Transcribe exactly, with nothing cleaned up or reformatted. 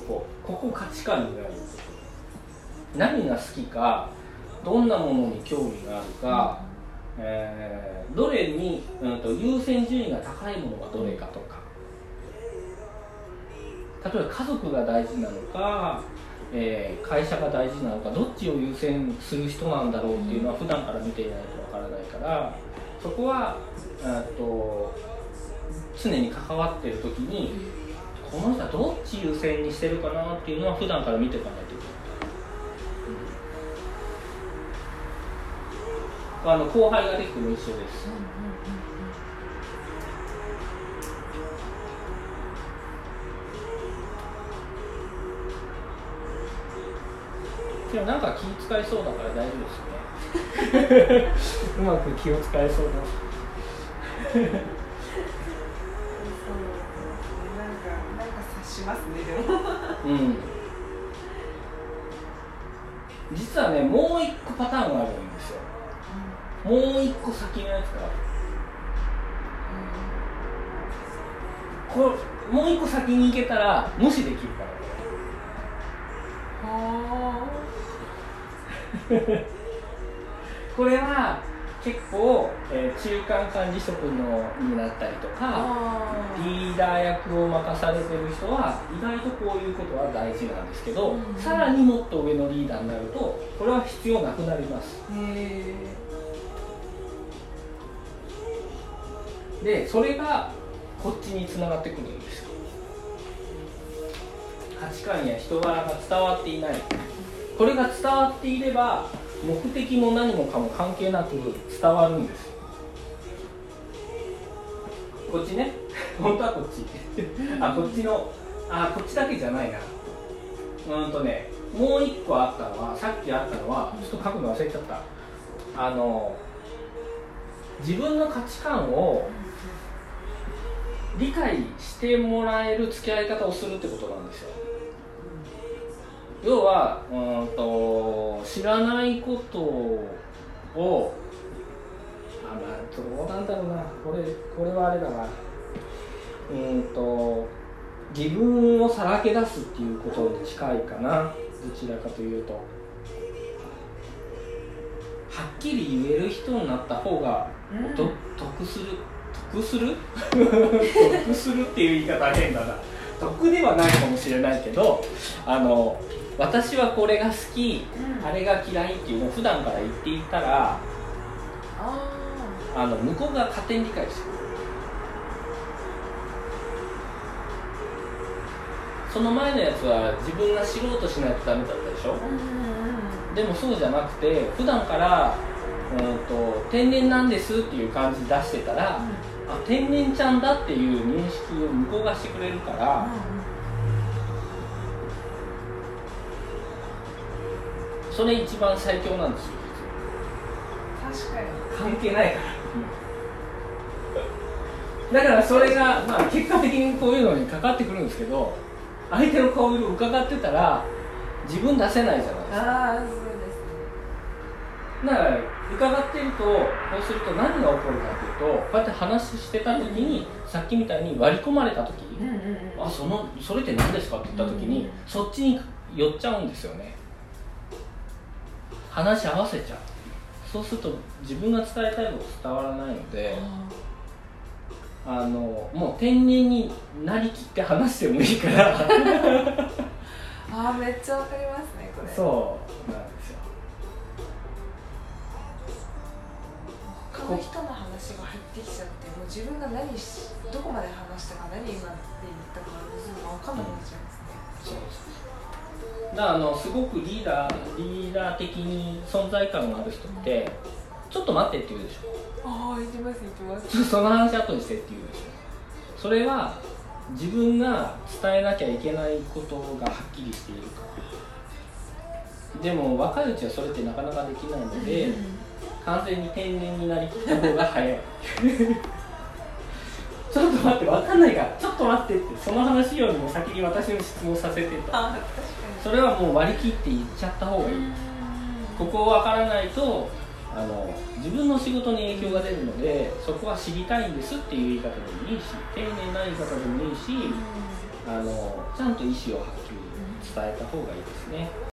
こここ価値観になる。何が好きか、どんなものに興味があるか、えー、どれに、うん、と優先順位が高いものがどれかとか、例えば家族が大事なのか、えー、会社が大事なのか、どっちを優先する人なんだろうっていうのは普段から見ていないとわからないから、そこはと常に関わっている時にこの人はどっち優先にしてるかなっていうのは普段から見ていかないといけない、うん、あの後輩ができても一緒です、うんうんうんでもなんか気使いそうだから大丈夫ですよねうまく気を使えそうだそうなんかなんか察しますねでもうん実はねもう一個パターンがあるんですよ、うん、もう一個先のやつがある、うん、これもう一個先に行けたら無視できるからはこれは結構、えー、中間管理職のになったりとかリーダー役を任されてる人は意外とこういうことは大事なんですけど、うん、さらにもっと上のリーダーになるとこれは必要なくなります。へー。でそれがこっちに繋がってくるんですよ。価値観や人柄が伝わっていない、これが伝わっていれば目的も何もかも関係なく伝わるんです。こっちね本当はこっちあこっちのあこっちだけじゃないなうんとねもう一個あったのはさっきあったのはちょっと書くの忘れちゃった。あの自分の価値観を理解してもらえる付き合い方をするってことなんですよ。要はうんと知らないことをあ、まあ、どうなんだろうなこれこれはあれだなうんと自分をさらけ出すっていうことに近いかな。どちらかというとはっきり言える人になった方が、うん、と得する得する得するっていう言い方は変だな。得ではないかもしれないけどあの私はこれが好き、うん、あれが嫌いっていうのを普段から言っていたらああの向こうが勝手に理解してくれる。その前のやつは自分が知ろうとしないとダメだったでしょ、うんうんうん、でもそうじゃなくて普段から、うんと、天然なんですっていう感じ出してたら、うん、あ天然ちゃんだっていう認識を向こうがしてくれるから、うんうん、それ一番最強なんですよ。 確かに関係ないからだからそれが、まあ、結果的にこういうのにかかってくるんですけど相手の顔色を伺ってたら自分出せないじゃないですか。あそうですね。だから伺ってるとこうすると何が起こるかというとこうやって話してた時に、うん、さっきみたいに割り込まれた時、うんうんうん、あそのそれって何ですかって言った時に、うんうん、そっちに寄っちゃうんですよね。話し合わせちゃう。そうすると自分が伝えたいこと伝わらないので、あのもう天然になりきって話してもいいからあーめっちゃわかりますねこれ。 そうなんですよ。 他の人の話が入ってきちゃってもう自分が何しどこまで話したか何今って言ったか分かんなくなっちゃいますね、うん、そうだからあのすごくリーダーリーダー的に存在感がある人ってちょっと待ってって言うでしょ。 ああ言ってます言ってます。 その話後にしてって言うでしょ。それは自分が伝えなきゃいけないことがはっきりしているから。でも若いうちはそれってなかなかできないので、うん、完全に天然になりきった方が早いちょっと待って分かんないからちょっと待ってってその話よりも先に私の質問させてと。あ確かにそれはもう割り切って言っちゃった方がいい。ここを分からないとあの自分の仕事に影響が出るのでそこは知りたいんですっていう言い方でもいいし丁寧な言い方でもいいしあのちゃんと意思をはっきり伝えた方がいいですね。